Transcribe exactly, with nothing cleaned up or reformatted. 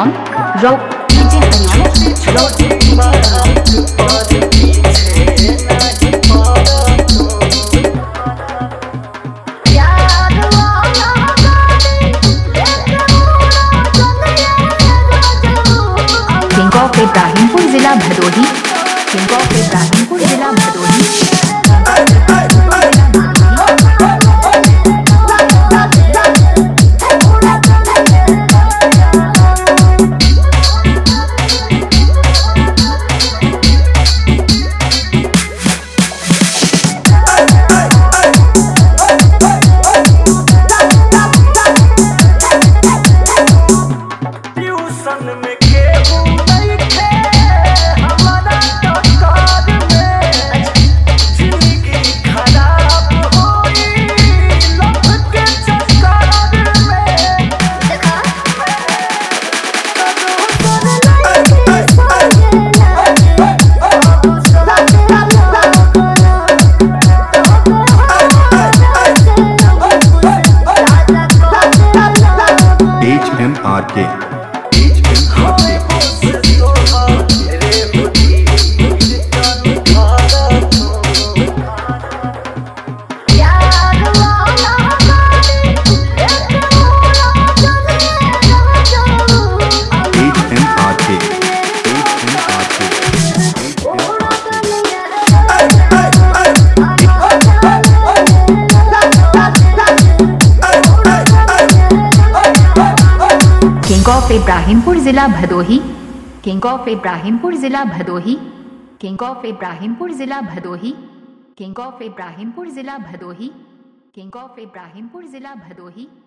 हरिओम रो डीजे हरिओम रो king of Ibrahimpur जिला भदोही किंग ऑफ इब्राहिमपुर जिला भदोही के किंग ऑफ इब्राहिमपुर जिला भदोही किंग ऑफ इब्राहिमपुर जिला भदोही किंग ऑफ इब्राहिमपुर जिला भदोही किंग ऑफ इब्राहिमपुर जिला भदोही किंग ऑफ इब्राहिमपुर जिला भदोही